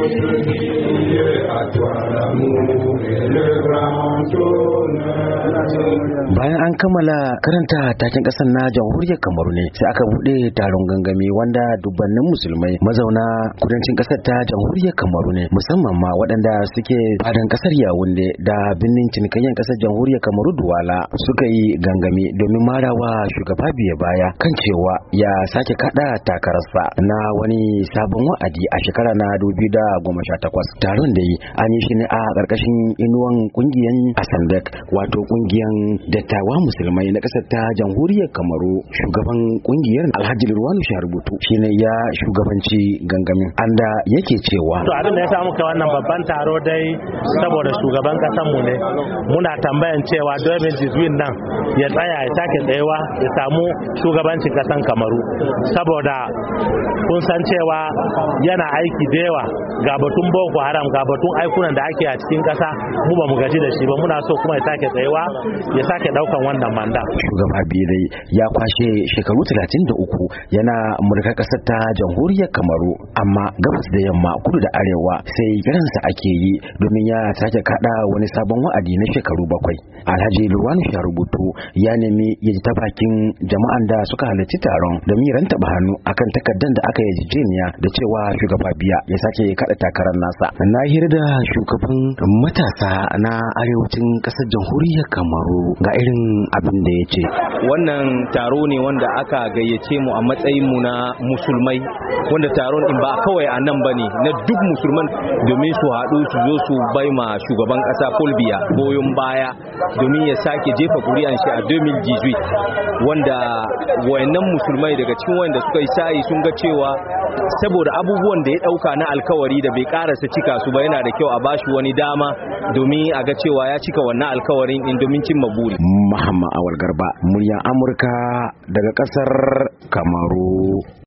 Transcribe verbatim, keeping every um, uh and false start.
Bayan an kammala karanta taken ƙasar na jamhuriyar Kamaru ne sai aka buɗe taron gangami wanda dubbannin musulmai mazauna kudancin ƙasar ta jamhuriyar Kamaru ne, musamman ma waɗanda suke fadan ƙasar Yawunde da birnin cinikayyar ƙasar jamhuriyar Kamaru Duwala suka yi gangami domin marawa shugaba biya baya kan cewa ya sake kada takararsa na wani sabon wa'adi a shekara na dubu biyu da goma sha takwas. Taron da yi an yi shi ne a ƙarƙashin inuwan ƙungiyar Asandek, wato ƙungiyar dattawa musulmai na ƙasar ta jamhuriyar Kamaru. Shugaban ƙungiyar Alhaji Lurwanu Sharubutu shine ya shugabanci gangamin, anda yake cewa to abin da ya samu kai wannan babban taro dai saboda shugaban ƙasar mu ne, muna tambayan cewa domin jizuin nan ya tsaya ya sake tsayewa ya samu shugabancin ƙasar Kamaru, saboda kun san cewa yana aiki da yawa ga batun Boko Haram, ga batun aikunan da ake a cikin ƙasa, mu ba mu gaji da shi ba, muna so kuma ya sake tsayewa ya sake daukan wannan manda. Shugaba Bidai ya kwashe shekaru talatin da uku yana mulkar ƙasar ta jamhuriyar Kamaru, amma gabas da yamma, kudu da arewa sai kiransa ake yi domin ya sake kada wani sabon wa'adi na shekaru bakwai. Alhaji Lurwanu Sharubutu ya nemi ya ji ta bakin jama'an da suka halarci taron domin rantaba hannu akan takardar da aka yarjejeniya da cewa shugaba biya ya sake kada takarar nasa. Na hira da shugaban matasa na arewacin ƙasar jamhuriyar Kamaru ga irin abin da ya ce. Wannan taro ne wanda aka gayyace mu a matsayin mu na musulmai, wanda taron in ba kawai a nan bane na duk musulman, domin su haɗu su zo su bai ma shugaban ƙasa Paul Biya goyon baya domin ya sake jefa kuri'an shi a dubu biyu da sha takwas, wanda wayannan musulmai daga cikin wayanda suka yi sa'i sun ga cewa saboda abubuwan da ya dauka na alkawari da bai karasa cika su ba, yana da kyau a bashi wani dama domin a ga cewa ya cika wannan alkawarin din domin cimma buri. Muhammad Awal Garba, muryar Amurka daga kasar Kamaru.